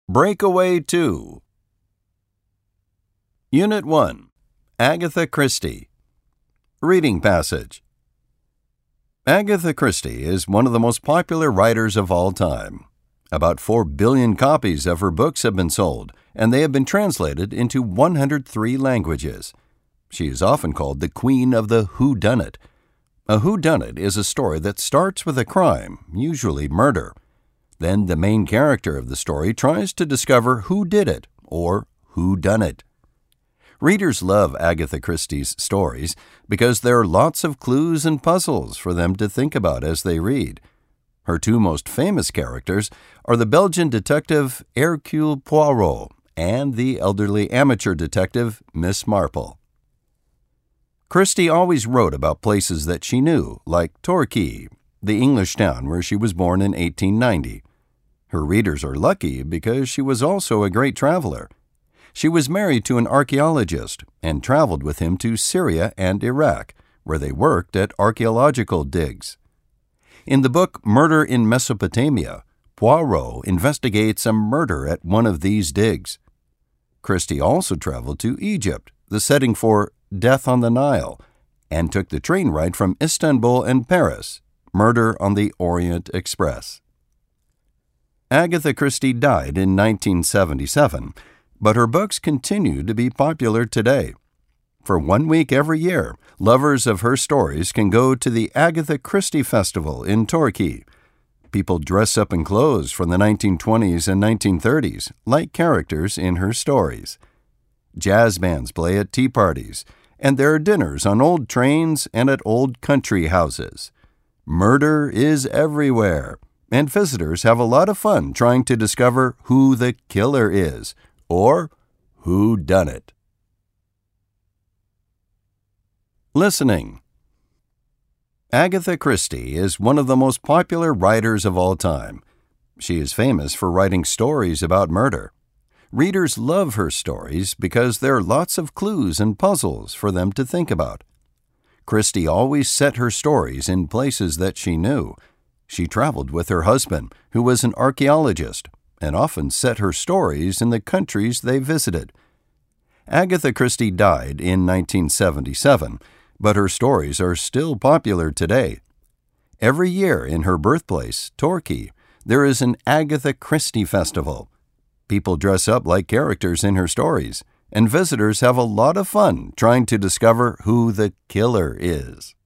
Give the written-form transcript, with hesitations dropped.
Breakaway 2. Unit 1. Agatha Christie. Reading passage. Agatha Christie is one of the most popular writers of all time. About 4 billion copies of her books have been sold, and they have been translated into 103 languages. She is often called the Queen of the Whodunit. A whodunit is a story that starts with a crime, usually murder. Then the main character of the story tries to discover who did it, or who done it. Readers love Agatha Christie's stories because there are lots of clues and puzzles for them to think about as they read. Her two most famous characters are the Belgian detective Hercule Poirot and the elderly amateur detective Miss Marple. Christie always wrote about places that she knew, like Torquay, the English town where she was born in 1890. Her readers are lucky because she was also a great traveler. She was married to an archaeologist and traveled with him to Syria and Iraq, where they worked at archaeological digs. In the book Murder in Mesopotamia, Poirot investigates a murder at one of these digs. Christie also traveled to Egypt, the setting for Death on the Nile, and took the train ride from Istanbul and Paris, Murder on the Orient Express. Agatha Christie died in 1977, but her books continue to be popular today. For 1 week every year, lovers of her stories can go to the Agatha Christie Festival in Torquay. People dress up in clothes from the 1920s and 1930s, like characters in her stories. Jazz bands play at tea parties, and there are dinners on old trains and at old country houses. Murder is everywhere, and visitors have a lot of fun trying to discover who the killer is, or who done it. Listening. Agatha Christie is one of the most popular writers of all time. She is famous for writing stories about murder. Readers love her stories because there are lots of clues and puzzles for them to think about. Christie always set her stories in places that she knew. She traveled with her husband, who was an archaeologist, and often set her stories in the countries they visited. Agatha Christie died in 1977, but her stories are still popular today. Every year in her birthplace, Torquay, there is an Agatha Christie Festival. People dress up like characters in her stories, and visitors have a lot of fun trying to discover who the killer is.